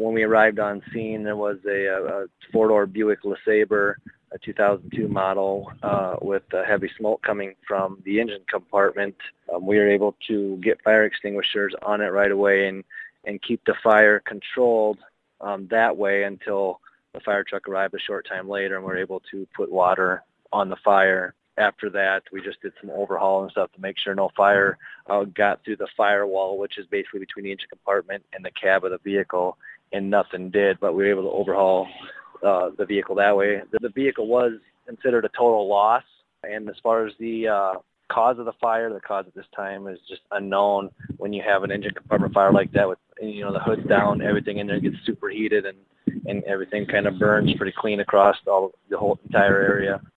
When we arrived on scene, there was a four-door Buick LeSabre, a 2002 model, with heavy smoke coming from the engine compartment. We were able to get fire extinguishers on it right away and keep the fire controlled that way until the fire truck arrived a short time later, and we were able to put water on the fire. After that, we just did some overhaul and stuff to make sure no fire got through the firewall, which is basically between the engine compartment and the cab of the vehicle, and nothing did. But we were able to overhaul the vehicle that way. The vehicle was considered a total loss, and as far as the cause of the fire, the cause at this time is just unknown. When you have an engine compartment fire like that with, the hood's down, everything in there gets superheated, and everything kind of burns pretty clean across the whole entire area.